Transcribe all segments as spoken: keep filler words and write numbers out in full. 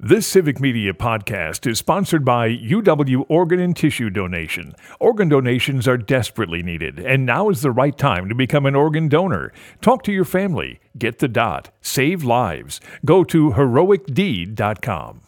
This Civic Media podcast is sponsored by U W Organ and Tissue Donation. Organ donations are desperately needed, and now is the right time to become an organ donor. Talk to your family. Get the dot. Save lives. Go to heroic deed dot com.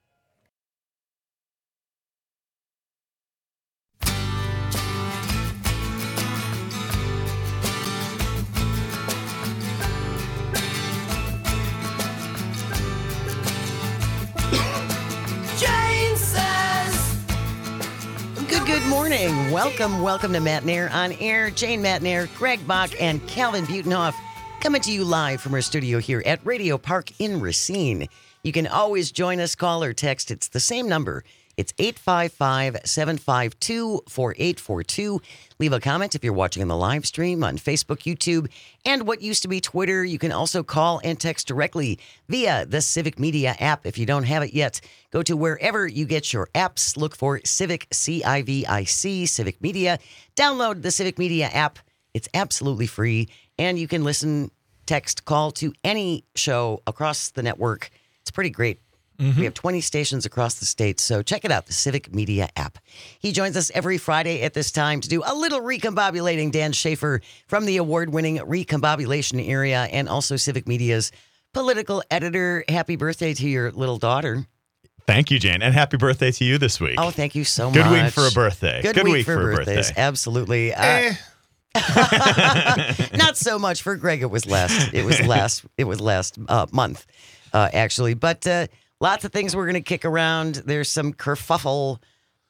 Good morning. Welcome, welcome to Matt Nair on Air. Jane Matt Nair, Greg Bach, and Calvin Butenhoff coming to you live from our studio here at Radio Park in Racine. You can always join us, call or text. It's the same number. It's eight five five, seven five two, four eight four two. Leave a comment if you're watching on the live stream on Facebook, YouTube, and what used to be Twitter. You can also call and text directly via the Civic Media app. If you don't have it yet, go to wherever you get your apps. Look for Civic, C I V I C, Civic Media. Download the Civic Media app. It's absolutely free, and you can listen, text, call to any show across the network. It's pretty great. Mm-hmm. We have twenty stations across the state, so check it out, the Civic Media app. He joins us every Friday at this time to do a little recombobulating. Dan Schaefer from the award-winning Recombobulation area and also Civic Media's political editor. Happy birthday to your little daughter. Thank you, Jane, and happy birthday to you this week. Oh, thank you so Good much. Good week for a birthday. Good, Good week, week for, for birthdays, birthday. Absolutely. Eh. Uh, not so much for Greg. It was last. It was last. It was last uh, month, uh, actually, but. Uh, Lots of things we're going to kick around. There's some kerfuffle.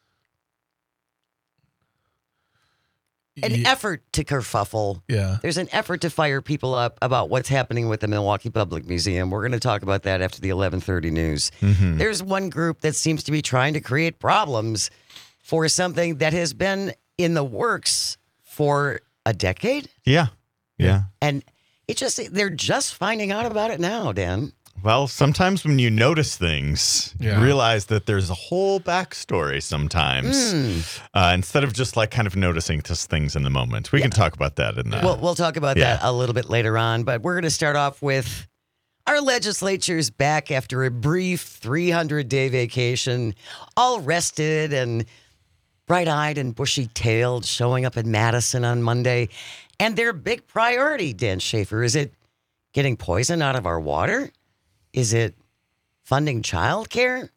An yeah. effort to kerfuffle. Yeah. There's an effort to fire people up about what's happening with the Milwaukee Public Museum. We're going to talk about that after the eleven thirty news. Mm-hmm. There's one group that seems to be trying to create problems for something that has been in the works for a decade. Yeah. Yeah. And it just they're just finding out about it now, Dan. Well, sometimes when you notice things, yeah. you realize that there's a whole backstory sometimes, mm. uh, instead of just like kind of noticing just things in the moment. We yeah. can talk about that in the... We'll, we'll talk about yeah. that a little bit later on, but we're going to start off with our legislature's back after a brief three hundred day vacation, all rested and bright-eyed and bushy-tailed, showing up in Madison on Monday. And their big priority, Dan Schaefer, is it getting poison out of our water? Is it funding childcare?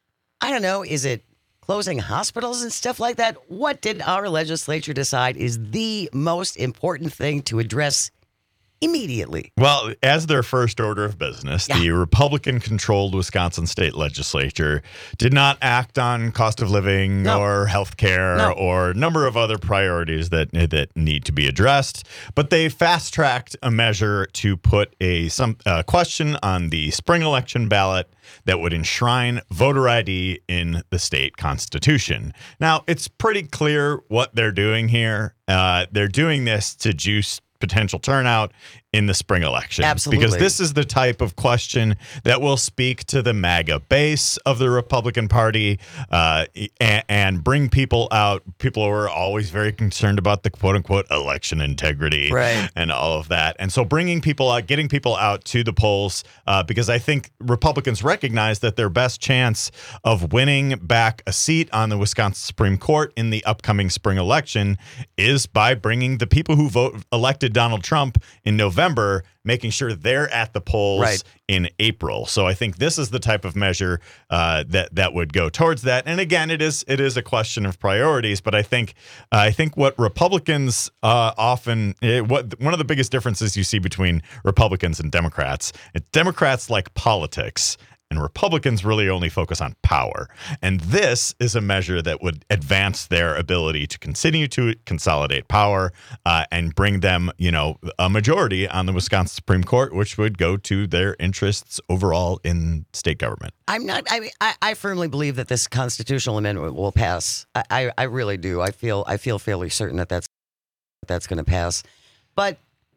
I don't know. Is it closing hospitals and stuff like that? What did our legislature decide is the most important thing to address immediately? Well, as their first order of business, yeah. the Republican-controlled Wisconsin state legislature did not act on cost of living no. or health care no. or a number of other priorities that that need to be addressed. But they fast-tracked a measure to put a some uh, question on the spring election ballot that would enshrine voter I D in the state constitution. Now, it's pretty clear what they're doing here. Uh, they're doing this to juice potential turnout in the spring election. Absolutely. Because this is the type of question that will speak to the MAGA base of the Republican Party uh, and, and bring people out, people who are always very concerned about the quote-unquote election integrity right. and all of that. And so bringing people out, getting people out to the polls, uh, because I think Republicans recognize that their best chance of winning back a seat on the Wisconsin Supreme Court in the upcoming spring election is by bringing the people who vote elected Donald Trump in November November, making sure they're at the polls right. in April. So I think this is the type of measure uh, that that would go towards that. And again, it is it is a question of priorities. But I think uh, I think what Republicans uh, often eh, what one of the biggest differences you see between Republicans and Democrats, Democrats like politics. And Republicans really only focus on power. And this is a measure that would advance their ability to continue to consolidate power uh, and bring them, you know, a majority on the Wisconsin Supreme Court, which would go to their interests overall in state government. I'm not. I I, I firmly believe that this constitutional amendment will pass. I, I, I really do. I feel I feel fairly certain that that's that's going to pass. But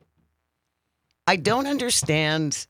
I don't understand.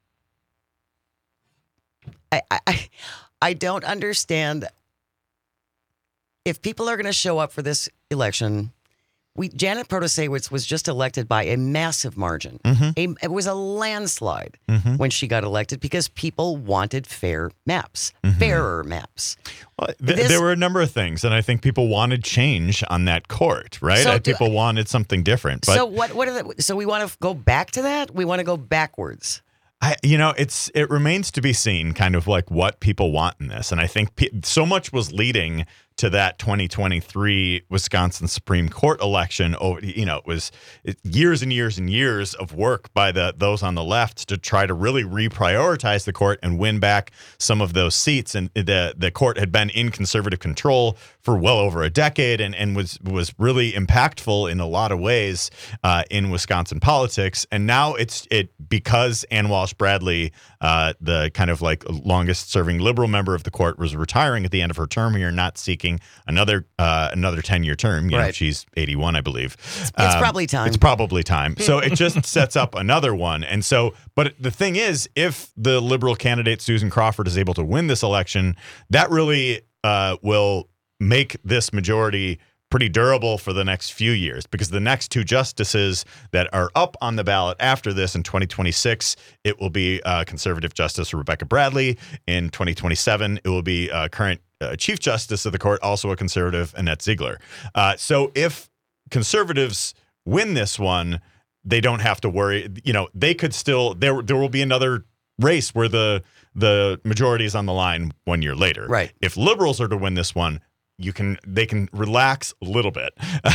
I, I I don't understand if people are going to show up for this election we Janet Protasiewicz was just elected by a massive margin. Mm-hmm. A, it was a landslide Mm-hmm. when she got elected because people wanted fair maps, Mm-hmm. fairer maps. Well, th- This- there were a number of things, and I think people wanted change on that court, right? So Uh, do- people wanted something different. But so what? What are the, So we want to go back to that? We want to go backwards. I, you know, it's it remains to be seen, kind of like what people want in this, and I think pe- so much was leading to that twenty twenty-three Wisconsin Supreme Court election. Oh, you know, it was years and years and years of work by the those on the left to try to really reprioritize the court and win back some of those seats. And the the court had been in conservative control for well over a decade, and, and was was really impactful in a lot of ways uh, in Wisconsin politics. And now it's it because Ann Walsh Bradley, uh, the kind of like longest serving liberal member of the court, was retiring at the end of her term here, not seeking another uh, another ten year term. You Right. know, she's eighty-one, I believe. It's, it's Um, probably time. It's probably time. So it just sets up another one. And so, but the thing is, if the liberal candidate Susan Crawford is able to win this election, that really uh, will make this majority pretty durable for the next few years, because the next two justices that are up on the ballot after this in twenty twenty-six, it will be uh, conservative Justice Rebecca Bradley. In twenty twenty-seven, it will be uh, current uh, Chief Justice of the court, also a conservative, Annette Ziegler. Uh, so if conservatives win this one, they don't have to worry. You know, they could still there. There will be another race where the the majority is on the line one year later. Right. If liberals are to win this one, you can they can relax a little bit,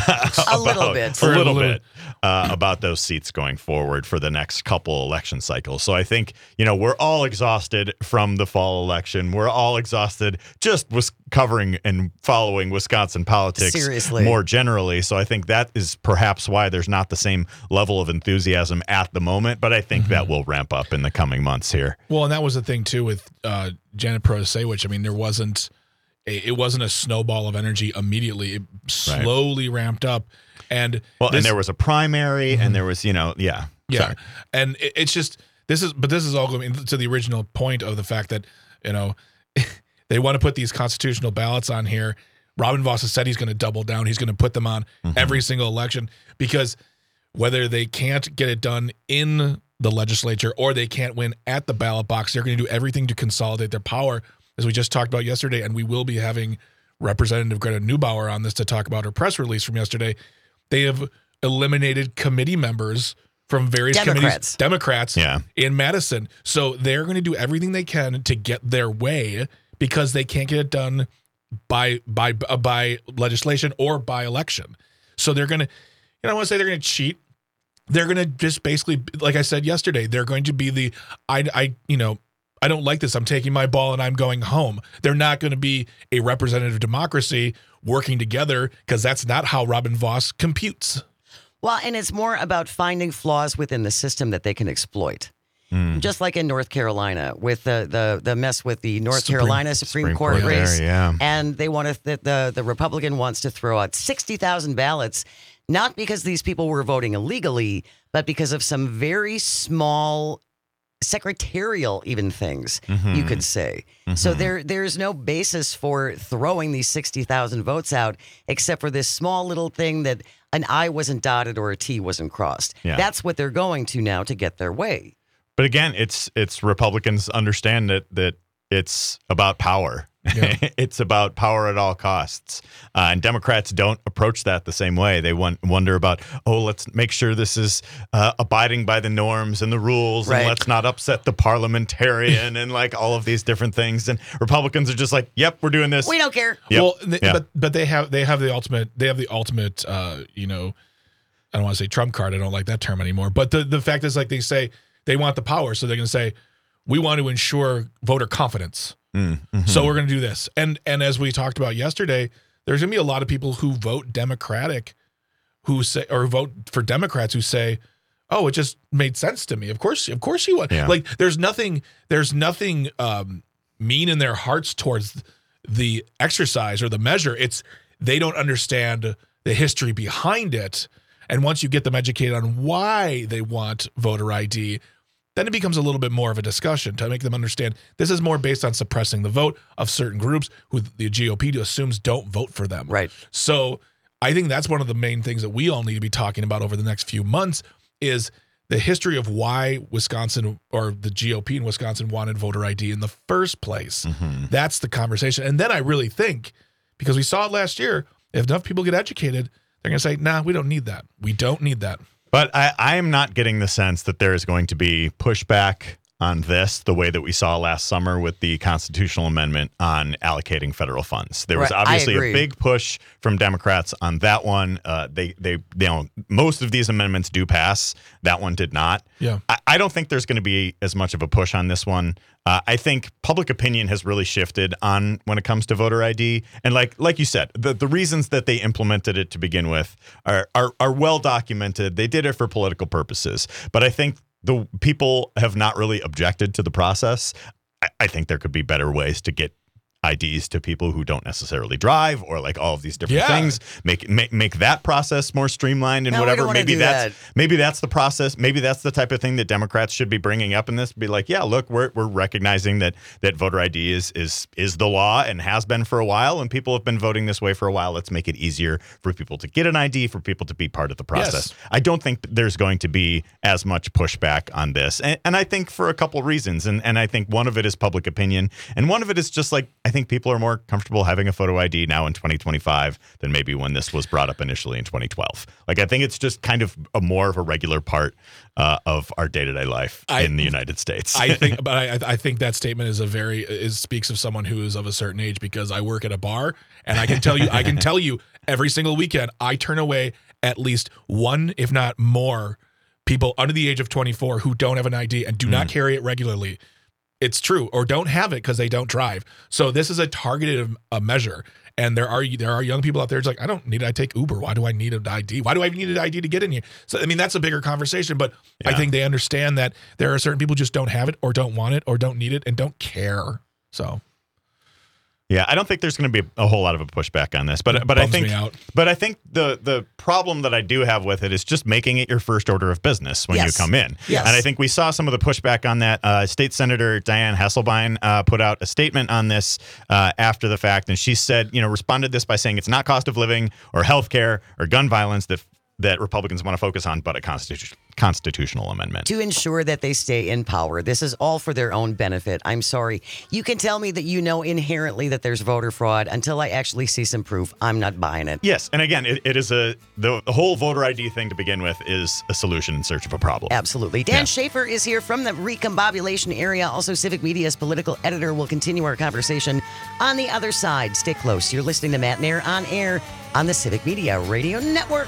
A little about- bit. a For a little little- bit uh, about those seats going forward for the next couple election cycles. So I think, you know, we're all exhausted from the fall election. We're all exhausted just was covering and following Wisconsin politics Seriously. more generally. So I think that is perhaps why there's not the same level of enthusiasm at the moment. But I think that will ramp up in the coming months here. Well, and that was the thing too with uh, Janet Protasiewicz. I mean, there wasn't a, it wasn't a snowball of energy immediately. It slowly ramped up, and Well, this- and there was a primary, and there was, you know, yeah, yeah, sorry. and it, it's just this is, but this is all going to the original point of the fact that you know they want to put these constitutional ballots on here. Robin Voss has said he's going to double down. He's going to put them on Mm-hmm. every single election, because whether they can't get it done in the legislature or they can't win at the ballot box, they're going to do everything to consolidate their power, as we just talked about yesterday. And we will be having Representative Greta Neubauer on this to talk about her press release from yesterday. They have eliminated committee members from various Democrats. committees, Democrats Yeah. in Madison. So they're going to do everything they can to get their way, because they can't get it done by by uh, by legislation or by election. So they're going to, you know, I want to say they're going to cheat. They're going to just basically, like I said yesterday, they're going to be the, I, I, you know, I don't like this. I'm taking my ball and I'm going home. They're not going to be a representative democracy working together, because that's not how Robin Voss computes. Well, and it's more about finding flaws within the system that they can exploit. Mm. Just like in North Carolina with the the, the mess with the North Supreme- Carolina Supreme, Supreme Court, Court there, race. yeah. And they want to, the, the, the Republican wants to throw out sixty thousand ballots, not because these people were voting illegally, but because of some very small secretarial even things, Mm-hmm. you could say. So there there's no basis for throwing these sixty thousand votes out, except for this small little thing that an I wasn't dotted or a T wasn't crossed. Yeah. That's what they're going to now to get their way. But again, it's it's Republicans understand that that it's about power. Yeah. It's about power at all costs. Uh, and Democrats don't approach that the same way. They want, wonder about, oh, let's make sure this is uh, abiding by the norms and the rules, Right. and let's not upset the parliamentarian and like all of these different things. And Republicans are just like, yep, we're doing this. We don't care. Yep. Well, th- Yeah. but but they have they have the ultimate they have the ultimate uh, you know, I don't want to say trump card. I don't like that term anymore. But the the fact is, like, they say they want the power, so they're going to say we want to ensure voter confidence. Mm, mhm. So we're going to do this. And and as we talked about yesterday, there's going to be a lot of people who vote Democratic, who say or vote for Democrats who say, "Oh, it just made sense to me. Of course, of course you would." Yeah. Like there's nothing there's nothing um, mean in their hearts towards the exercise or the measure. It's they don't understand the history behind it. And once you get them educated on why they want voter I D, then it becomes a little bit more of a discussion to make them understand this is more based on suppressing the vote of certain groups who the G O P assumes don't vote for them. Right. So I think that's one of the main things that we all need to be talking about over the next few months is the history of why Wisconsin or the G O P in Wisconsin wanted voter I D in the first place. Mm-hmm. That's the conversation. And then I really think, because we saw it last year, if enough people get educated, they're going to say, nah, we don't need that. We don't need that. But I, I am not getting the sense that there is going to be pushback on this the way that we saw last summer with the constitutional amendment on allocating federal funds. There was Right, I obviously a agree. big push from Democrats on that one. Uh, they, they, you know, most of these amendments do pass. That one did not. Yeah. I, I don't think there's going to be as much of a push on this one. Uh, I think public opinion has really shifted on when it comes to voter I D. And like like you said, the, the reasons that they implemented it to begin with are, are are well documented. They did it for political purposes. But I think the people have not really objected to the process. I, I think there could be better ways to get I Ds to people who don't necessarily drive, or like all of these different Yeah. things. Make make make that process more streamlined and No, we whatever. don't wanna Maybe do that's that. maybe that's the process. Maybe that's the type of thing that Democrats should be bringing up in this. Be like, yeah, look, we're we're recognizing that that voter I D is is is the law and has been for a while, and people have been voting this way for a while. Let's make it easier for people to get an I D, for people to be part of the process. Yes. I don't think there's going to be as much pushback on this, and, and I think for a couple reasons, and and I think one of it is public opinion, and one of it is just like I think people are more comfortable having a photo I D now in twenty twenty-five than maybe when this was brought up initially in twenty twelve. Like, I think it's just kind of a more of a regular part uh, of our day-to-day life I- in the United States. I think, but I, I think that statement is a very is speaks of someone who is of a certain age, because I work at a bar and I can tell you, I can tell you every single weekend I turn away at least one, if not more, people under the age of twenty-four who don't have an I D and do not carry it regularly. It's true, or don't have it because they don't drive. So this is a targeted uh, measure. And there are there are young people out there. It's like, I don't need. I take Uber. Why do I need an I D? Why do I need an I D to get in here? So I mean, that's a bigger conversation. But I Yeah. think they understand that there are certain people just don't have it, or don't want it, or don't need it, and don't care. So Yeah, I don't think there's going to be a whole lot of a pushback on this, but It but I bums think me out. but I think the the problem that I do have with it is just making it your first order of business when Yes. you come in. Yes. And I think we saw some of the pushback on that. Uh, State Senator Diane Hesselbein uh, put out a statement on this uh, after the fact, and she said, you know, responded this by saying it's not cost of living or health care or gun violence that that Republicans want to focus on, but a constitu- constitutional amendment. To ensure that they stay in power. This is all for their own benefit. I'm sorry. You can tell me that you know inherently that there's voter fraud. Until I actually see some proof, I'm not buying it. Yes, and again, it, it is a the, the whole voter I D thing to begin with is a solution in search of a problem. Absolutely. Dan Yeah. Schaefer is here from the recombobulation area. Also, Civic Media's political editor. Will continue our conversation on the other side. Stay close. You're listening to Matt Nair on air on the Civic Media Radio Network.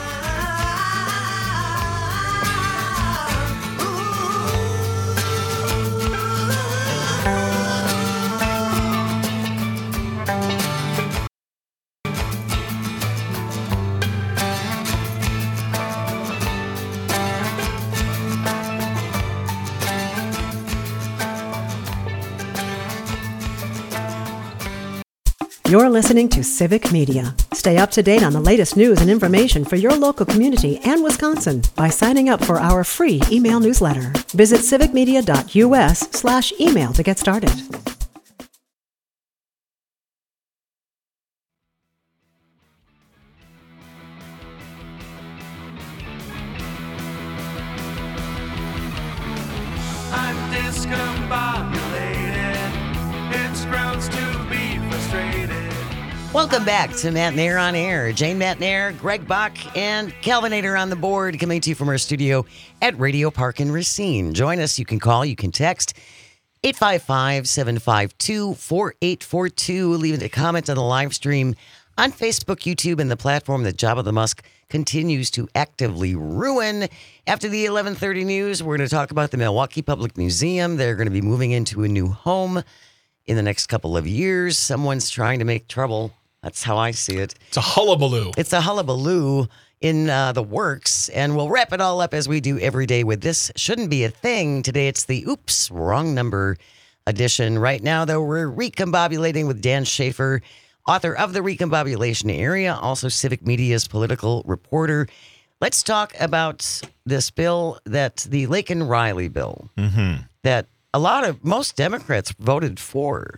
You're listening to Civic Media. Stay up to date on the latest news and information for your local community and Wisconsin by signing up for our free email newsletter. Visit civicmedia.us slash email to get started. I'm discombobulated. It's grounds to be frustrated. Welcome back to Matt Nair on air. Jane Matt Nair, Greg Bach, and Calvinator on the board, coming to you from our studio at Radio Park in Racine. Join us. You can call, you can text eight five five, seven five two, four eight four two. Leave a comment on the live stream on Facebook, YouTube, and the platform that Jabba the Musk continues to actively ruin. After the eleven thirty news, we're going to talk about the Milwaukee Public Museum. They're going to be moving into a new home in the next couple of years. Someone's trying to make trouble. That's how I see it. it's a hullabaloo. It's a hullabaloo in uh, the works, and we'll wrap it all up as we do every day with This Shouldn't Be a Thing. Today it's the Oops, Wrong Number edition. Right now, though, we're recombobulating with Dan Schaefer, author of The Recombobulation Area, also Civic Media's political reporter. Let's talk about this bill, that the Laken Riley bill, Mm-hmm. that a lot of, most Democrats voted for.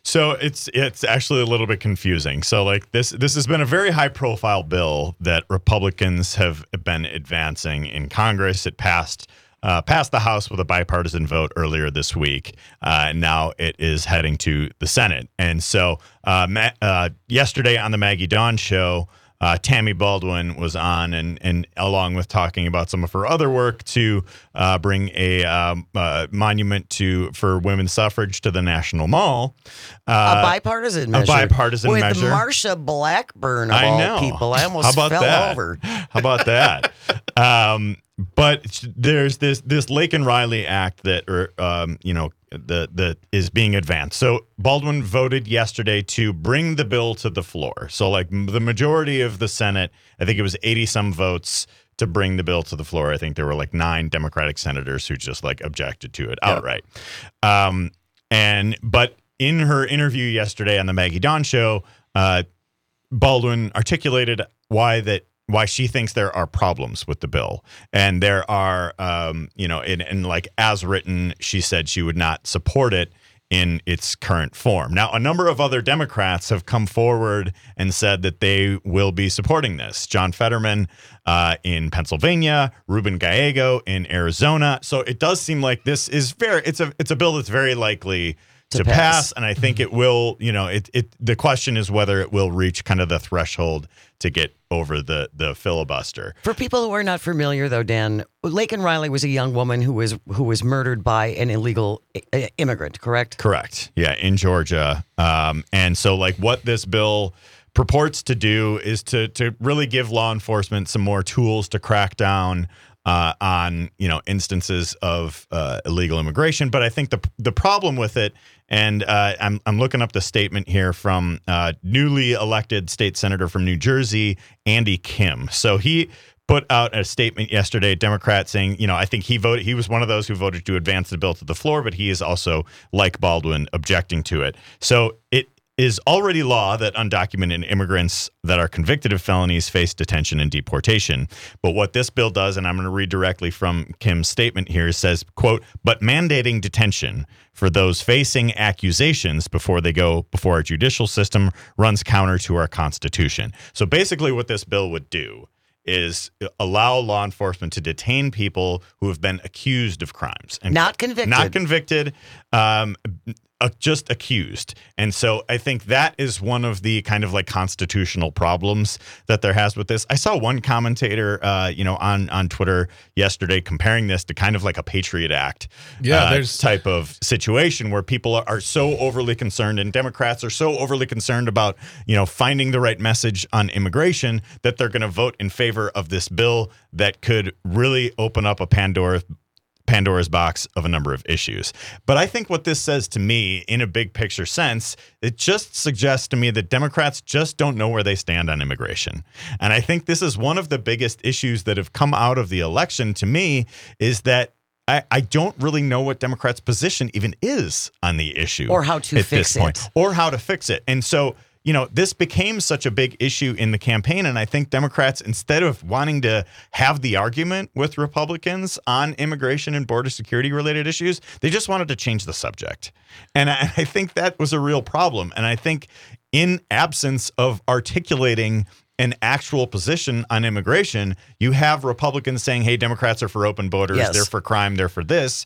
So it's it's actually a little bit confusing. So like this this has been a very high profile bill that Republicans have been advancing in Congress. It passed uh, passed the House with a bipartisan vote earlier this week. Uh, and now it is heading to the Senate. And so uh, ma- uh, yesterday on the Maggie Dawn show, Uh, Tammy Baldwin was on, and and along with talking about some of her other work to uh, bring a um, uh, monument to for women's suffrage to the National Mall. Uh, a bipartisan measure. A bipartisan with measure. With Marsha Blackburn of I all know. people. I almost How about fell that? over. How about that? um, but there's this this Laken Riley Act that, or, um, you know, the the is being advanced. So Baldwin voted yesterday to bring the bill to the floor. So like the majority of the Senate, I think it was eighty some votes to bring the bill to the floor. I think there were like nine Democratic senators who just like objected to it outright. Um, and but in her interview yesterday on the Maggie Dawn show, uh, Baldwin articulated why that. why she thinks there are problems with the bill. And there are, um, you know, and, and like as written, she said she would not support it in its current form. Now, a number of other Democrats have come forward and said that they will be supporting this. John Fetterman uh, in Pennsylvania, Ruben Gallego in Arizona. So it does seem like this is very, it's a, it's a bill that's very likely to, to pass. pass. And I think it will, you know, it, it, the question is whether it will reach kind of the threshold to get over the the filibuster. For people who are not familiar, though, Dan, Laken Riley was a young woman who was who was murdered by an illegal I- immigrant, correct? Correct. Yeah, in Georgia. Um, and so, like, what this bill purports to do is to to really give law enforcement some more tools to crack down uh, on, you know, instances of uh, illegal immigration. But I think the the problem with it, and uh, I'm I'm looking up the statement here from uh, newly elected state senator from New Jersey, Andy Kim. So he put out a statement yesterday, Democrat, saying, you know, I think he voted. He was one of those who voted to advance the bill to the floor, but he is also, like Baldwin, objecting to it. So it is already law that undocumented immigrants that are convicted of felonies face detention and deportation. But what this bill does, and I'm going to read directly from Kim's statement here, says, quote, but mandating detention for those facing accusations before they go before our judicial system runs counter to our Constitution. So basically what this bill would do is allow law enforcement to detain people who have been accused of crimes. And not convicted. Not convicted. Um, Uh, just accused. And so I think that is one of the kind of like constitutional problems that there has with this. I saw one commentator, uh, you know, on, on Twitter yesterday comparing this to kind of like a Patriot Act yeah, uh, there's type of situation where people are, are so overly concerned, and Democrats are so overly concerned about, you know, finding the right message on immigration that they're going to vote in favor of this bill that could really open up a Pandora Pandora's box of a number of issues. But I think what this says to me in a big picture sense, it just suggests to me that Democrats just don't know where they stand on immigration. And I think this is one of the biggest issues that have come out of the election to me, is that I, I don't really know what Democrats' position even is on the issue. Or how to at fix this point, it. Or how to fix it. And so, you know, this became such a big issue in the campaign. And I think Democrats, instead of wanting to have the argument with Republicans on immigration and border security related issues, they just wanted to change the subject. And I, I think that was a real problem. And I think in absence of articulating an actual position on immigration, you have Republicans saying, hey, Democrats are for open borders. Yes. They're for crime. They're for this.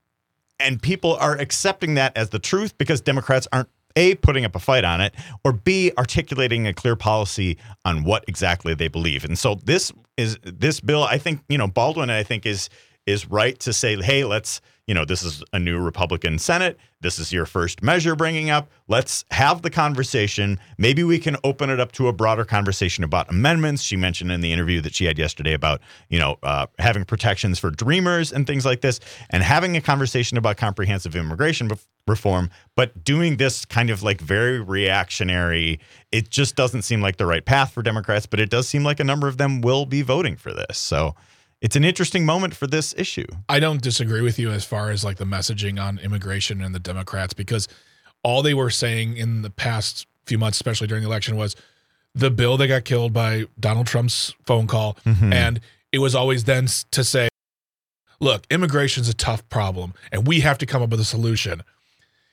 And people are accepting that as the truth because Democrats aren't A, putting up a fight on it, or B, articulating a clear policy on what exactly they believe. And so this is this bill, I think, you know, Baldwin, I think, is is right to say, hey, let's, you know, this is a new Republican Senate. This is your first measure bringing up. Let's have the conversation. Maybe we can open it up to a broader conversation about amendments. She mentioned in the interview that she had yesterday about, you know, uh, having protections for dreamers and things like this, and having a conversation about comprehensive immigration bef- reform, but doing this kind of like very reactionary. It just doesn't seem like the right path for Democrats, but it does seem like a number of them will be voting for this. So it's an interesting moment for this issue. I don't disagree with you as far as like the messaging on immigration and the Democrats, because all they were saying in the past few months, especially during the election, was the bill that got killed by Donald Trump's phone call. Mm-hmm. And it was always then to say, look, immigration's a tough problem and we have to come up with a solution.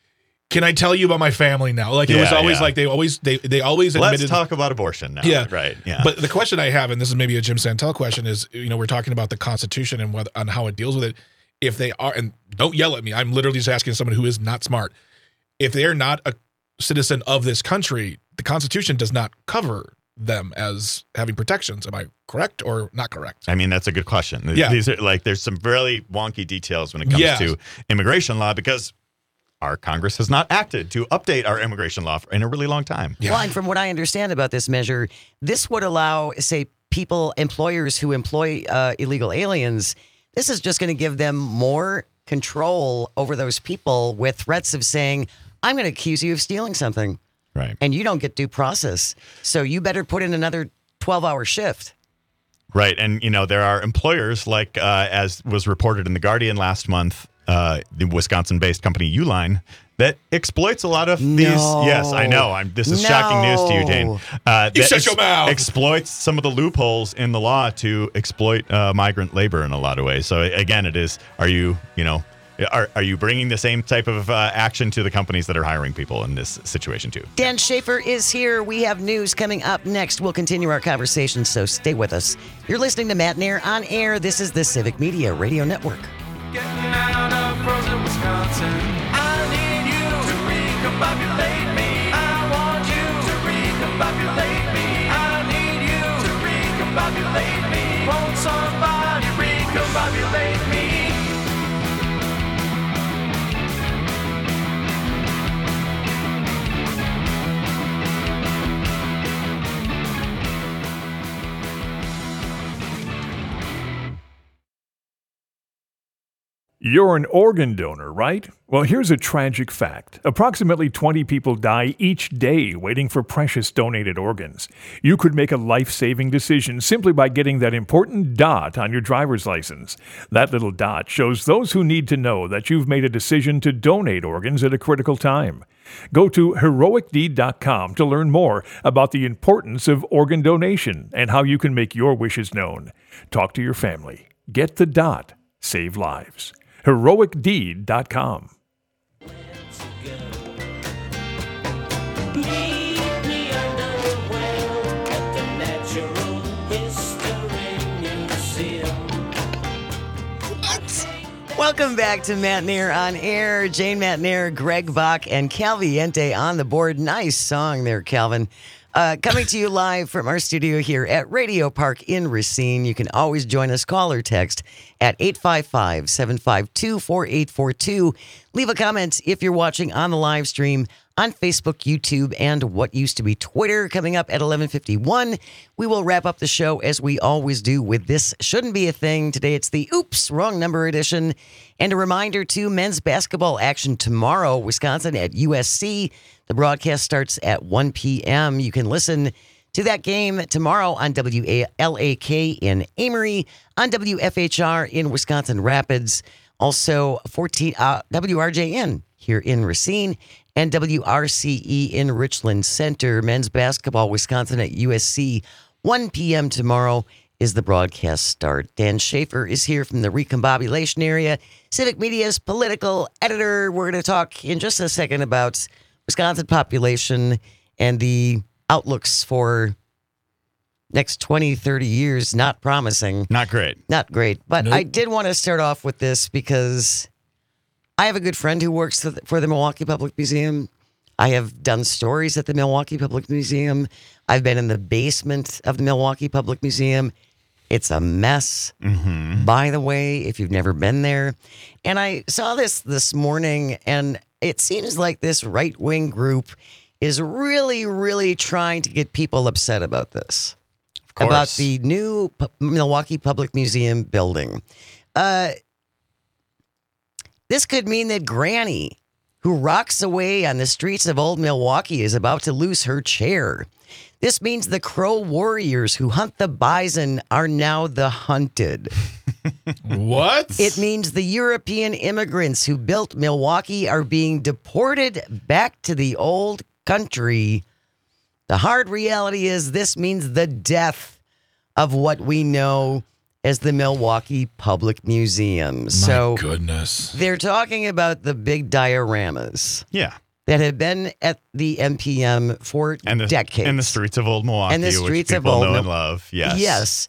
can I tell you about my family now? Like it was Yeah, always yeah. like they always they they always admitted. Let's talk about abortion now. Yeah, Right. Yeah. But the question I have, and this is maybe a Jim Santel question, is you know we're talking about the Constitution and whether on how it deals with it. If they are, and don't yell at me, I'm literally just asking someone who is not smart. If they are not a citizen of this country, the Constitution does not cover them as having protections. Am I correct or not correct? I mean, that's a good question. Yeah. These are like, there's some really wonky details when it comes Yeah. to immigration law because our Congress has not acted to update our immigration law in a really long time. Yeah. Well, and from what I understand about this measure, this would allow, say, people, employers who employ uh, illegal aliens, this is just going to give them more control over those people with threats of saying, I'm going to accuse you of stealing something. Right. And you don't get due process. So you better put in another twelve-hour shift. Right. And, you know, there are employers like, uh, as was reported in The Guardian last month, uh, the Wisconsin-based company Uline that exploits a lot of these. No. Yes, I know. I'm, this is shocking news to you, Jane. No. Uh, You that shut your mouth. Exploits some of the loopholes in the law to exploit uh, migrant labor in a lot of ways. So again, it is, are you, you know, Are, are you bringing the same type of uh, action to the companies that are hiring people in this situation too? Dan Schaefer is here. We have news coming up next. We'll continue our conversation, so stay with us. You're listening to Matt Nair on Air. This is the Civic Media Radio Network. Getting out of frozen Wisconsin. I need you to recombobulate me. I want you to recombobulate me. I need you to recombobulate me. Won't somebody recombobulate me? You're an organ donor, right? Well, here's a tragic fact. Approximately twenty people die each day waiting for precious donated organs. You could make a life-saving decision simply by getting that important dot on your driver's license. That little dot shows those who need to know that you've made a decision to donate organs at a critical time. Go to heroic deed dot com to learn more about the importance of organ donation and how you can make your wishes known. Talk to your family. Get the dot. Save lives. heroic deed dot com. Welcome back to Matt Nair on Air. Jane Matt Nair, Greg Bach, and Calviente on the board. Nice song there, Calvin. Uh, coming to you live from our studio here at Radio Park in Racine. You can always join us. Call or text at eight five five, seven five two, four eight four two. Leave a comment if you're watching on the live stream on Facebook, YouTube, and what used to be Twitter. Coming up at eleven fifty-one, we will wrap up the show as we always do with This Shouldn't Be a Thing. Today it's the Oops, Wrong Number edition. And a reminder to men's basketball action tomorrow, Wisconsin at U S C. The broadcast starts at one p.m. You can listen to that game tomorrow on W A L A K in Amory, on W F H R in Wisconsin Rapids, also fourteen uh, W R J N here in Racine, and W R C E in Richland Center. Men's basketball, Wisconsin at U S C, one p.m. tomorrow is the broadcast start. Dan Schaefer is here from the Recombobulation area, Civic Media's political editor. We're going to talk in just a second about Wisconsin population and the outlooks for next twenty, thirty years. Not promising. Not great. Not great. But Nope. I did want to start off with this because I have a good friend who works for the, for the Milwaukee Public Museum. I have done stories at the Milwaukee Public Museum. I've been in the basement of the Milwaukee Public Museum. It's a mess, Mm-hmm. by the way, if you've never been there. And I saw this this morning, and it seems like this right-wing group is really, really trying to get people upset about this. Of course. About the new P- Milwaukee Public Museum building. Uh, this could mean that Granny, who rocks away on the streets of old Milwaukee, is about to lose her chair. This means the Crow warriors who hunt the bison are now the hunted. What? It means the European immigrants who built Milwaukee are being deported back to the old country. The hard reality is this means the death of what we know as the Milwaukee Public Museum. My So goodness. they're talking about the big dioramas. Yeah. that have been at the M P M for And the, decades. and the streets of Old Milwaukee, And the streets which of people Old know Mil- and love. Yes. Yes.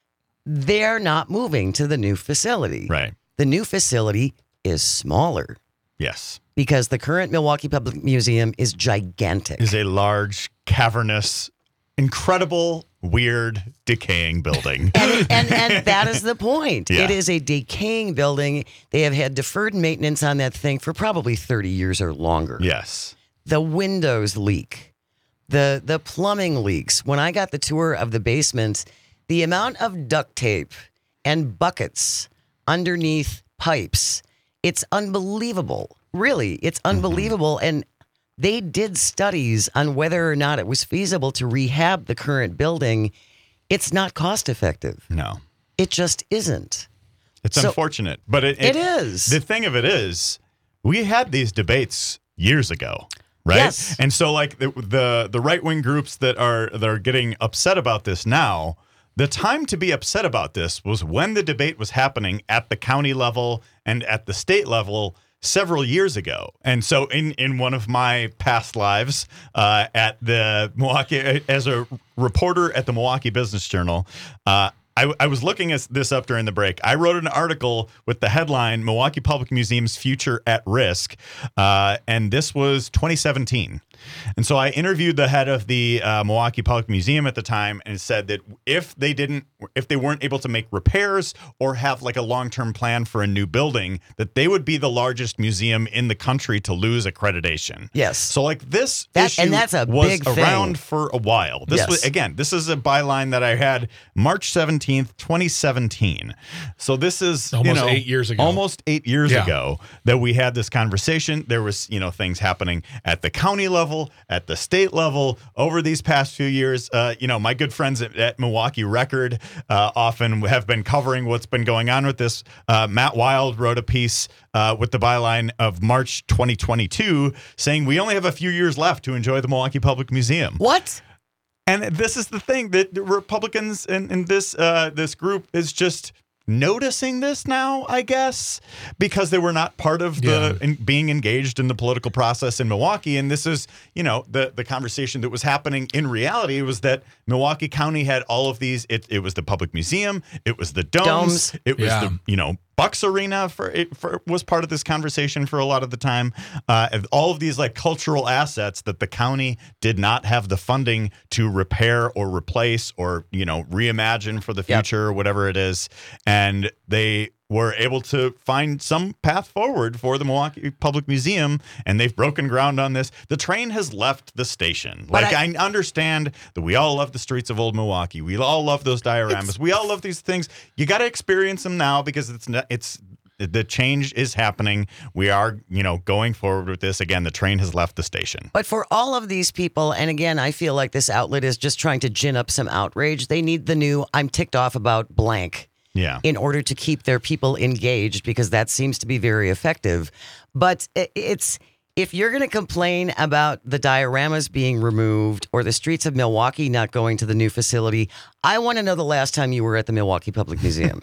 They're not moving to the new facility. Right. The new facility is smaller Yes. because the current Milwaukee Public Museum is gigantic. Is a large, cavernous, incredible, weird, decaying building. and, and and that is the point. Yeah. It is a decaying building. They have had deferred maintenance on that thing for probably thirty years or longer. Yes. The windows leak. The the plumbing leaks. When I got the tour of the basement, the amount of duct tape and buckets underneath pipes, it's unbelievable. Really, it's unbelievable. Mm-hmm. And they did studies on whether or not it was feasible to rehab the current building. It's not cost effective. No. It just isn't. It's So- unfortunate. But it, It is. The thing of it is, we had these debates years ago. Right. Yes. And so like the the, the right wing groups that are that are getting upset about this now, the time to be upset about this was when the debate was happening at the county level and at the state level several years ago. And so in, in one of my past lives uh, at the Milwaukee, as a reporter at the Milwaukee Business Journal, uh, I, I was looking at this up during the break. I wrote an article with the headline, Milwaukee Public Museum's Future at Risk. Uh, and this was twenty seventeen. And so I interviewed the head of the uh, Milwaukee Public Museum at the time and said that if they didn't, if they weren't able to make repairs or have like a long-term plan for a new building, that they would be the largest museum in the country to lose accreditation. Yes. So like this That- issue and that's a was big thing. around for a while. This Yes. was, again, this is a byline that I had March seventeenth, twenty seventeen. So this is Almost you know, eight years ago. Almost eight years Yeah. ago that we had this conversation. There was, you know, things happening at the county level, at the state level over these past few years. Uh, you know, my good friends at, at Milwaukee Record uh, often have been covering what's been going on with this. Uh, Matt Wild wrote a piece uh, with the byline of March twenty twenty-two saying we only have a few years left to enjoy the Milwaukee Public Museum. What? And this is the thing that the Republicans in, in this uh, this group is just noticing this now, I guess, because they were not part of the Yeah. in, being engaged in the political process in Milwaukee. And this is, you know, the the conversation that was happening in reality was that Milwaukee County had all of these. It, it was the public museum. It was the domes. Domes. It was Yeah. the, you know, Bucks Arena for it for, was part of this conversation for a lot of the time. Uh, and all of these like cultural assets that the county did not have the funding to repair or replace or, you know, reimagine for the Yep. future or whatever it is. And they were able to find some path forward for the Milwaukee Public Museum, and they've broken ground on this. The train has left the station. But like, I, I- understand that we all love the streets of Old Milwaukee. We all love those dioramas. we all love these things. You got to experience them now because it's not, it's the change is happening. We are, you know, going forward with this. Again, the train has left the station. But for all of these people, and again, I feel like this outlet is just trying to gin up some outrage. They need the new I'm ticked off about blank Yeah. in order to keep their people engaged because that seems to be very effective. But i- it's if you're going to complain about the dioramas being removed or the streets of Milwaukee not going to the new facility, I want to know the last time you were at the Milwaukee Public Museum.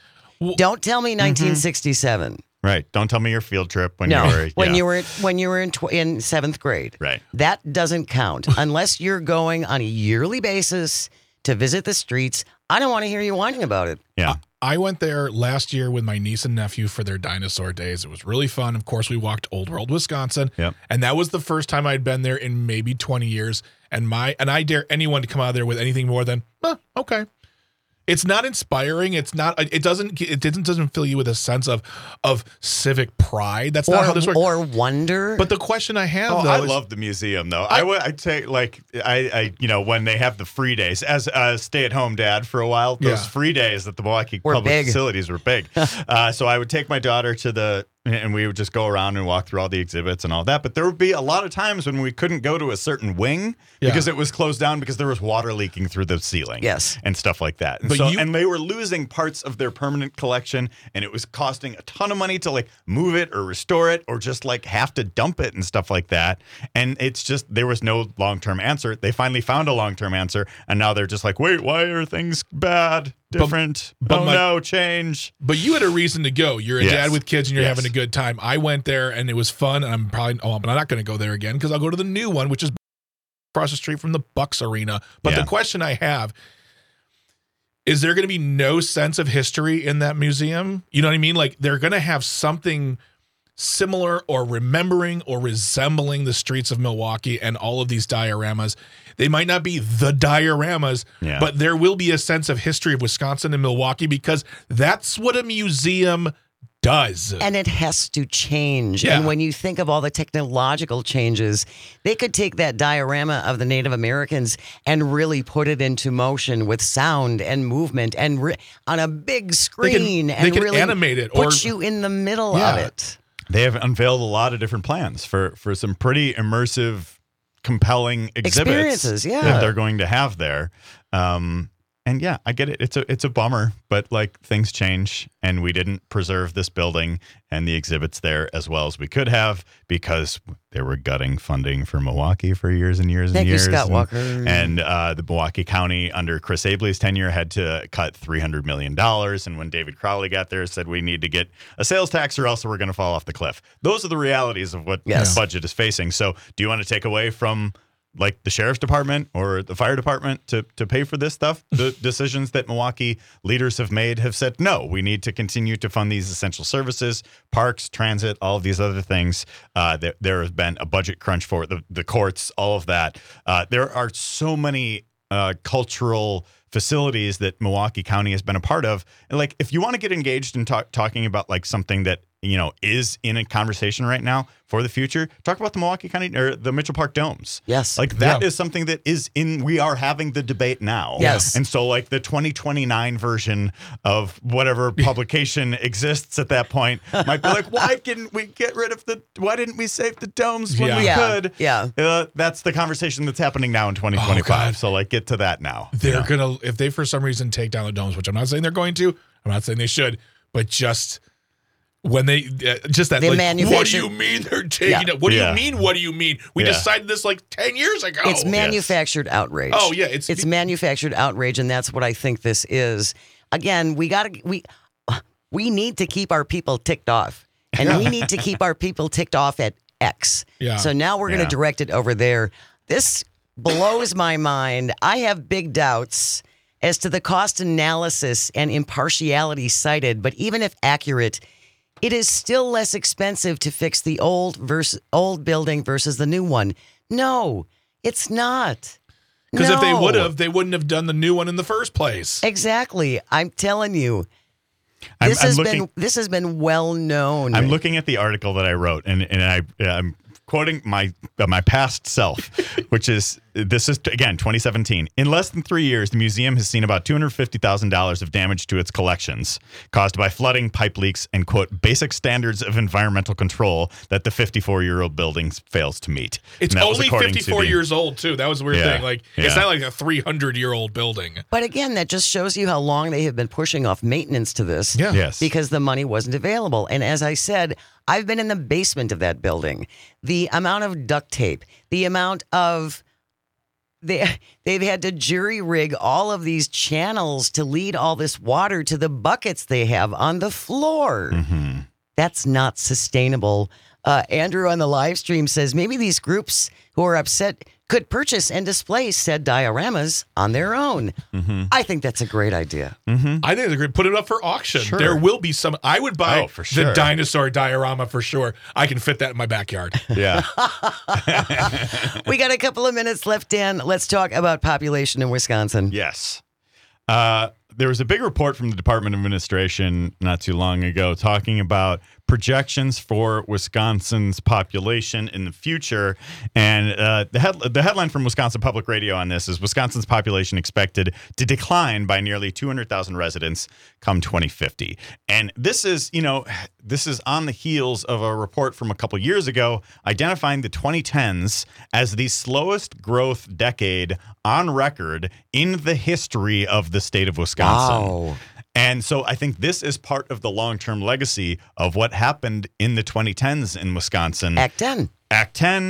Don't tell me nineteen sixty-seven. Right. Don't tell me your field trip when No, you were when yeah. you were when you were in tw- in seventh grade. Right. That doesn't count unless you're going on a yearly basis to visit the streets. I don't want to hear you whining about it. Yeah. I went there last year with my niece and nephew for their dinosaur days. It was really fun. Of course, we walked Old World, Wisconsin. Yep. And that was the first time I'd been there in maybe twenty years. And my and I dare anyone to come out of there with anything more than, eh, okay. It's not inspiring. It's not. It doesn't. It doesn't doesn't fill you with a sense of of civic pride. That's not Or, how this works. or wonder. But the question I have, Oh, though, I is, love the museum, though. I, would, I'd say, like, I, I, you know, when they have the free days, as a stay-at-home dad for a while, those Yeah. free days at the Milwaukee Were public big. facilities were big. uh, so I would take my daughter to the, and we would just go around and walk through all the exhibits and all that. But there would be a lot of times when we couldn't go to a certain wing Yeah. because it was closed down because there was water leaking through the ceiling. Yes. And stuff like that. And But so, you- and they were losing parts of their permanent collection, and it was costing a ton of money to like move it or restore it or just like have to dump it and stuff like that. And it's just there was no long-term answer. They finally found a long-term answer, and now they're just like, wait, why are things bad? different. but oh my- no, change. But you had a reason to go. You're a Yes. dad with kids and you're Yes. having a good time. I went there and it was fun. And I'm probably, oh, I'm not going to go there again because I'll go to the new one, which is across the street from the Bucks Arena. But Yeah. the question I have, is there going to be no sense of history in that museum? You know what I mean? Like they're going to have something similar or remembering or resembling the streets of Milwaukee and all of these dioramas. They might not be the dioramas, Yeah. but there will be a sense of history of Wisconsin and Milwaukee because that's what a museum does. And it has to change. Yeah. And when you think of all the technological changes, they could take that diorama of the Native Americans and really put it into motion with sound and movement and re- on a big screen they and can really animate it put or- you in the middle of Yeah. it. They have unveiled a lot of different plans for for some pretty immersive, compelling exhibits Experiences, yeah. that they're going to have there. Um, and yeah, I get it. It's a it's a bummer, but like things change, and we didn't preserve this building and the exhibits there as well as we could have because they were gutting funding for Milwaukee for years and years and Thank you, years. Scott and, Walker. And uh, the Milwaukee County under Chris Abley's tenure had to cut three hundred million dollars. And when David Crowley got there, said we need to get a sales tax or else we're going to fall off the cliff. Those are the realities of what Yes. the budget is facing. So do you want to take away from like the sheriff's department or the fire department to, to pay for this stuff? The decisions that Milwaukee leaders have made have said, no, we need to continue to fund these essential services, parks, transit, all of these other things. Uh, there, there has been a budget crunch for the, the courts, all of that. Uh, there are so many uh, cultural facilities that Milwaukee County has been a part of. And like, if you want to get engaged in talk, talking about like something that, you know, is in a conversation right now for the future, talk about the Milwaukee County or the Mitchell Park domes. Yes. Like that Yeah. is something that is in, we are having the debate now. Yes. And so like the twenty twenty-nine version of whatever publication exists at that point might be like, why didn't we get rid of the, why didn't we save the domes when Yeah. we Yeah. could? Yeah. Uh, that's the conversation that's happening now in twenty twenty-five. God. So like get to that now. They're Yeah. gonna, if they for some reason take down the domes, which I'm not saying they're going to, I'm not saying they should, but just when they uh, just that They like, what manufacture- do you mean they're taking Yeah. it? What do Yeah. you mean? What do you mean? We Yeah. decided this like ten years ago. It's manufactured outrage. Oh, yeah, it's- it's manufactured outrage, and that's what I think this is. Again, we got to we we need to keep our people ticked off, and we need to keep our people ticked off at X. Yeah. So now we're going Yeah. to direct it over there. This blows my mind. I have big doubts as to the cost analysis and impartiality cited, but even if accurate, it is still less expensive to fix the old versus old building versus the new one. No, it's not. Because if they No. would have, they wouldn't have done the new one in the first place. Exactly. I'm telling you. I'm- This I'm has looking- been this has been well known. I'm looking at the article that I wrote, and and I I'm quoting my uh, my past self, which is this is again twenty seventeen. In less than three years, the museum has seen about two hundred fifty thousand dollars of damage to its collections caused by flooding, pipe leaks, and quote basic standards of environmental control that the fifty-four year old building fails to meet. It's And that was only according to fifty-four the- years old too. That was a weird Yeah. thing. Like Yeah. it's not like a three hundred year old building. But again, that just shows you how long they have been pushing off maintenance to this. Yeah. Yes. Because the money wasn't available. And as I said, I've been in the basement of that building. The amount of duct tape, the amount of they they've had to jury rig all of these channels to lead all this water to the buckets they have on the floor. Mm-hmm. That's not sustainable. Uh, Andrew on the live stream says maybe these groups who are upset could purchase and display said dioramas on their own. Mm-hmm. I think that's a great idea. I think they're going to put it up for auction. Sure. There will be some. I would buy Oh, for sure. the dinosaur diorama for sure. I can fit that in my backyard. Yeah. We got a couple of minutes left, Dan. Let's talk about population in Wisconsin. Yes. Uh, there was a big report from the Department of Administration not too long ago talking about projections for Wisconsin's population in the future. And uh, the, head- the headline from Wisconsin Public Radio on this is Wisconsin's population expected to decline by nearly two hundred thousand residents come twenty fifty. And this is, you know, this is on the heels of a report from a couple years ago identifying the twenty tens as the slowest growth decade on record in the history of the state of Wisconsin. Wow. And so I think this is part of the long-term legacy of what happened in the twenty tens in Wisconsin. Act ten. Act ten,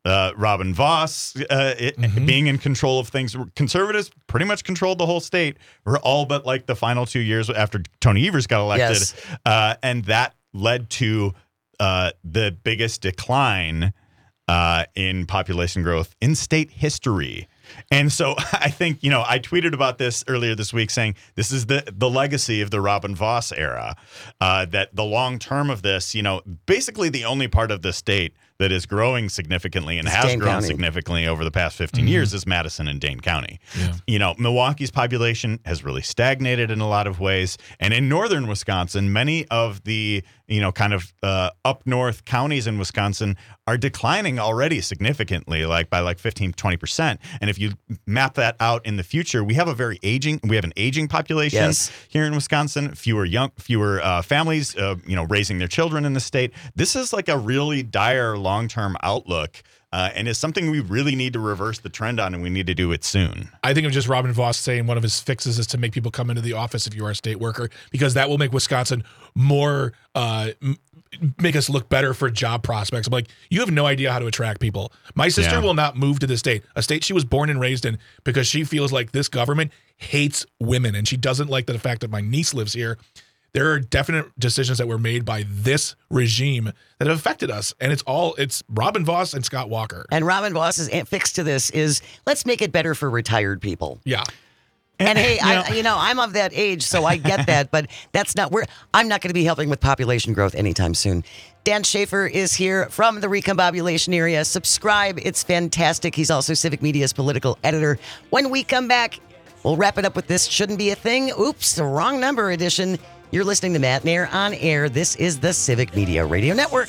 uh, Robin Voss uh, it, Mm-hmm. being in control of things. Conservatives pretty much controlled the whole state for all but like the final two years after Tony Evers got elected. Yes. Uh, and that led to uh, the biggest decline uh, in population growth in state history. And so I think, you know, I tweeted about this earlier this week saying this is the the legacy of the Robin Voss era, uh, that the long term of this, you know, basically the only part of the state that is growing significantly and It's has Dane grown County. significantly over the past fifteen years is Madison and Dane County. Yeah. You know, Milwaukee's population has really stagnated in a lot of ways. And in northern Wisconsin, many of the, you know, kind of uh, up north counties in Wisconsin are declining already significantly, like by like fifteen, twenty percent. And if you map that out in the future, we have a very aging, we have an aging population Yes. here in Wisconsin, fewer young, fewer uh, families, uh, you know, raising their children in the state. This is like a really dire long-term outlook. Uh, and it's something we really need to reverse the trend on, and we need to do it soon. I think of just Robin Voss saying one of his fixes is to make people come into the office if you are a state worker, because that will make Wisconsin more, uh, m- make us look better for job prospects. I'm like, you have no idea how to attract people. My sister Yeah. will not move to the state, a state she was born and raised in, because she feels like this government hates women, and she doesn't like the fact that my niece lives here. There are definite decisions that were made by this regime that have affected us. And it's all, it's Robin Voss and Scott Walker. And Robin Voss's fix to this is let's make it better for retired people. Yeah. And hey, you I, know- you know, I'm of that age, so I get that, but that's not where I'm not going to be helping with population growth anytime soon. Dan Schaefer is here from the Recombobulation area. Subscribe. It's fantastic. He's also Civic Media's political editor. When we come back, we'll wrap it up with this Shouldn't Be a Thing. Oops, the wrong number edition. You're listening to Matt Nair on air. This is the Civic Media Radio Network.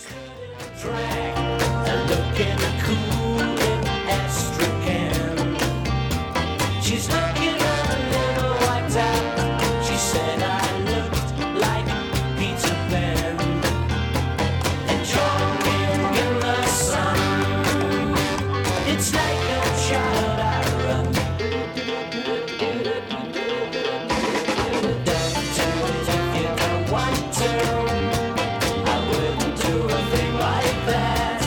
Looking cool in Astrakhan. She's looking a little wiped out. She said I looked like Peter Pan. Enjoying in the sun. It's like a child I run. Don't do it if you don't want to. I wouldn't do a thing like that.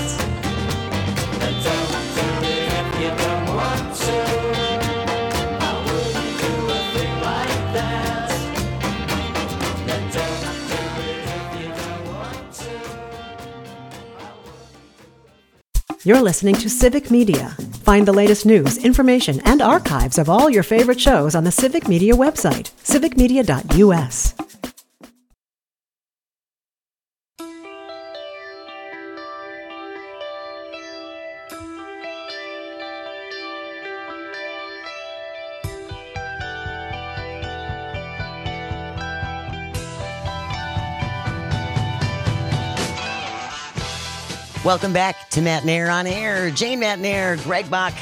Don't do it if you don't want to. I wouldn't do a thing like that. Don't do it if you don't want to. You're listening to Civic Media. Find the latest news, information, and archives of all your favorite shows on the Civic Media website, civic media dot u s. Welcome back to Matt Nair on air. Jane Matt Nair, Greg Bach,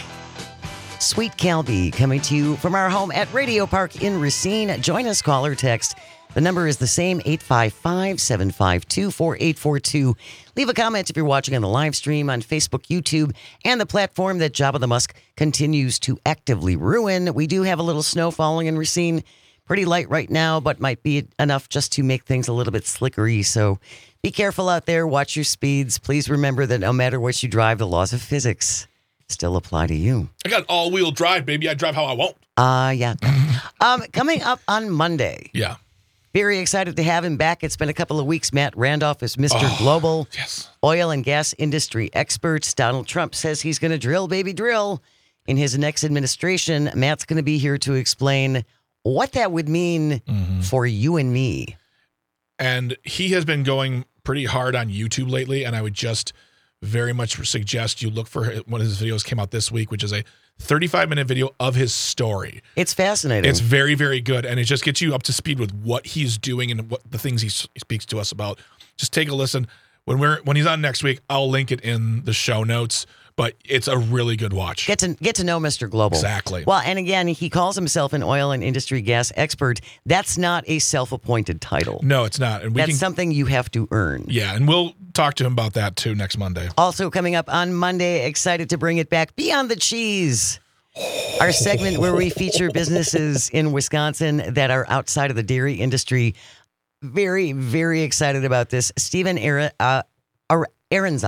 Sweet Calby coming to you from our home at Radio Park in Racine. Join us, call or text. The number is the same, eight five five, seven five two, four eight four two. Leave a comment if you're watching on the live stream on Facebook, YouTube, and the platform that Jabba the Musk continues to actively ruin. We do have a little snow falling in Racine. Pretty light right now, but might be enough just to make things a little bit slickery. So be careful out there. Watch your speeds. Please remember that no matter what you drive, the laws of physics still apply to you. I got all-wheel drive, baby. I drive how I want. Uh, yeah. um, coming up on Monday, Yeah. very excited to have him back. It's been a couple of weeks. Matt Randolph is Mister Oh, Global, yes. oil and gas industry experts. Donald Trump says he's going to drill, baby, drill. In his next administration, Matt's going to be here to explain what that would mean Mm-hmm. for you and me. And he has been going pretty hard on YouTube lately, and I would just very much suggest you look for one of his videos came out this week, which is a thirty-five minute video of his story. It's fascinating. It's very, very good, and it just gets you up to speed with what he's doing and what the things he s- speaks to us about. Just take a listen. When we're when he's on next week, I'll link it in the show notes. But it's a really good watch. Get to get to know Mister Global. Exactly. Well, and again, he calls himself an oil and industry gas expert. That's not a self-appointed title. No, it's not, and we That's can. something you have to earn. Yeah, and we'll talk to him about that too next Monday. Also coming up on Monday, excited to bring it back, Beyond the Cheese. Our segment where we feature businesses in Wisconsin that are outside of the dairy industry. Very, very excited about this. Stephen Ara- uh, Ar- Aronzon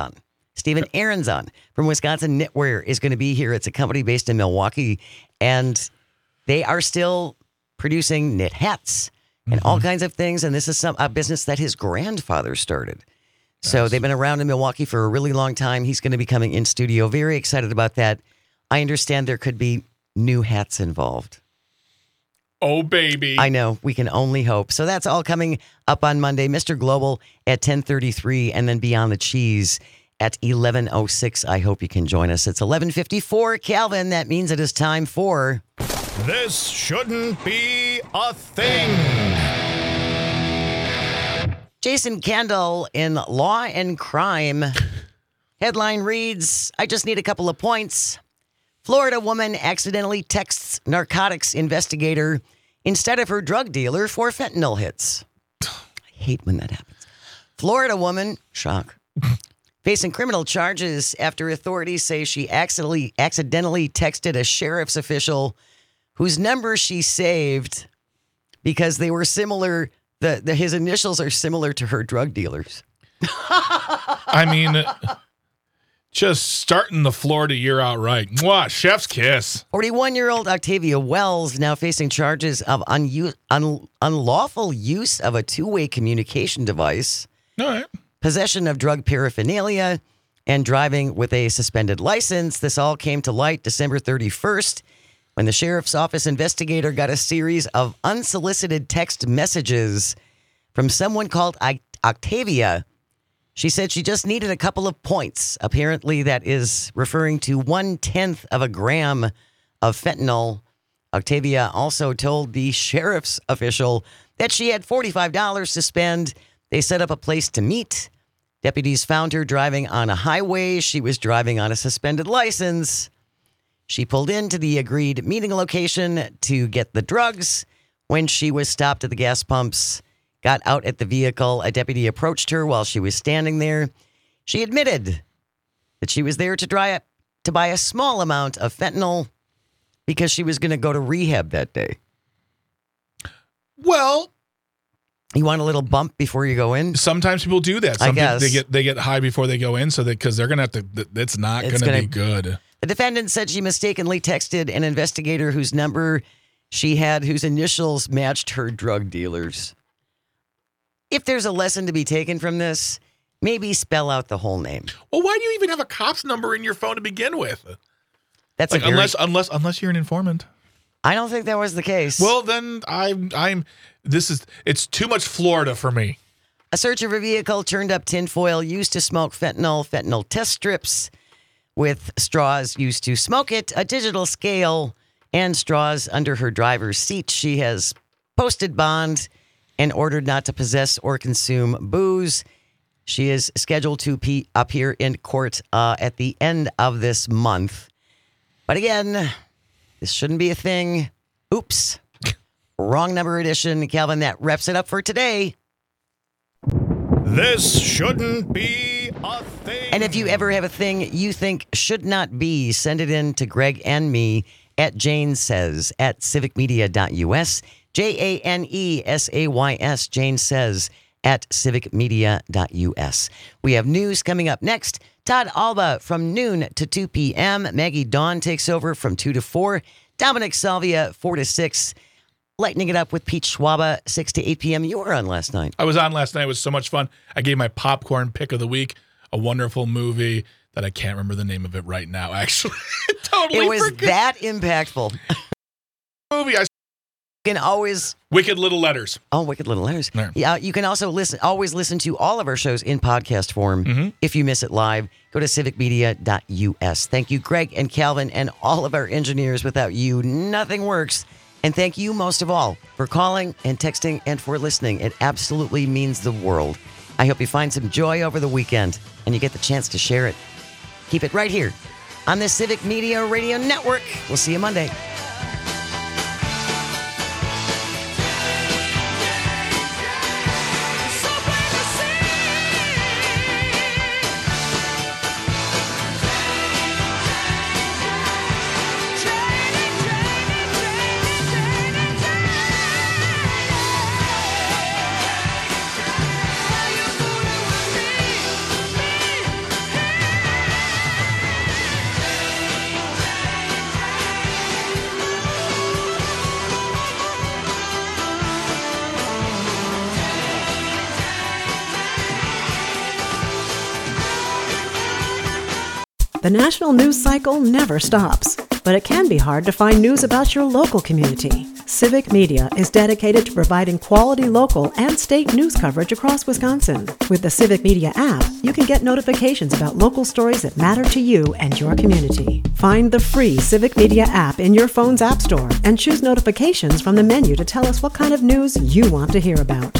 Stephen Aronson from Wisconsin Knitwear is going to be here. It's a company based in Milwaukee, and they are still producing knit hats and mm-hmm. all kinds of things. And this is some a business that his grandfather started. So they've been around in Milwaukee for a really long time. He's going to be coming in studio. Very excited about that. I understand there could be new hats involved. Oh, baby. I know. We can only hope. So that's all coming up on Monday. Mister Global at ten thirty-three and then Beyond the Cheese at eleven oh six. I hope you can join us. It's eleven fifty-four. Calvin, that means it is time for... This shouldn't be a thing. Jason Kendall in Law and Crime. Headline reads, I just need a couple of points. Florida woman accidentally texts narcotics investigator instead of her drug dealer for fentanyl hits. I hate when that happens. Florida woman, shock, facing criminal charges after authorities say she accidentally, accidentally texted a sheriff's official whose number she saved because they were similar. The, the his initials are similar to her drug dealers. I mean, just starting the Florida year out right. Mwah, chef's kiss. forty-one-year-old Octavia Wells now facing charges of unuse, un, unlawful use of a two-way communication device, All right. possession of drug paraphernalia, and driving with a suspended license. This all came to light December thirty-first when the sheriff's office investigator got a series of unsolicited text messages from someone called I- Octavia. She said she just needed a couple of points. Apparently, that is referring to one-tenth of a gram of fentanyl. Octavia also told the sheriff's official that she had forty-five dollars to spend. They set up a place to meet. Deputies found her driving on a highway. She was driving on a suspended license. She pulled into the agreed meeting location to get the drugs. When she was stopped at the gas pumps, got out at the vehicle, a deputy approached her while she was standing there. She admitted that she was there to, dry, to buy a small amount of fentanyl because she was going to go to rehab that day. Well, you want a little bump before you go in? Sometimes people do that. Some I guess. People, they get they get high before they go in, so that because they're gonna have to. It's not It's gonna, gonna- be good. The defendant said she mistakenly texted an investigator whose number she had, whose initials matched her drug dealer's. If there's a lesson to be taken from this, maybe spell out the whole name. Well, why do you even have a cop's number in your phone to begin with? That's Like a very, unless unless unless you're an informant. I don't think that was the case. Well, then I'm I'm. This is it's too much Florida for me. A search of her vehicle turned up tinfoil used to smoke fentanyl, fentanyl test strips with straws used to smoke it, a digital scale, and straws under her driver's seat. She has posted bond and ordered not to possess or consume booze. She is scheduled to pe- appear in court uh, at the end of this month. But again, this shouldn't be a thing. Oops. Wrong number edition. Calvin, that wraps it up for today. This shouldn't be a thing. And if you ever have a thing you think should not be, send it in to Greg and me at Jane Says at civic media dot U S. J A N E S A Y S, Jane Says at civic media dot U S. We have news coming up next. Todd Alba from noon to two p.m. Maggie Dawn takes over from two to four. Dominic Salvia, four to six. Lightening it up with Pete Schwaba, six to eight p.m. You were on last night. I was on last night. It was so much fun. I gave my popcorn pick of the week, a wonderful movie that I can't remember the name of it right now, actually. totally It was forgot. that impactful. movie. I You can always... Wicked Little Letters. Oh, Wicked Little Letters. There. Yeah, you can also listen. Always listen to all of our shows in podcast form. Mm-hmm. If you miss it live, go to civic media dot U S. Thank you, Greg and Calvin, and all of our engineers. Without you, nothing works. And thank you most of all for calling and texting and for listening. It absolutely means the world. I hope you find some joy over the weekend and you get the chance to share it. Keep it right here on the Civic Media Radio Network. We'll see you Monday. The national news cycle never stops, but it can be hard to find news about your local community. Civic Media is dedicated to providing quality local and state news coverage across Wisconsin. With the Civic Media app, you can get notifications about local stories that matter to you and your community. Find the free Civic Media app in your phone's app store and choose notifications from the menu to tell us what kind of news you want to hear about.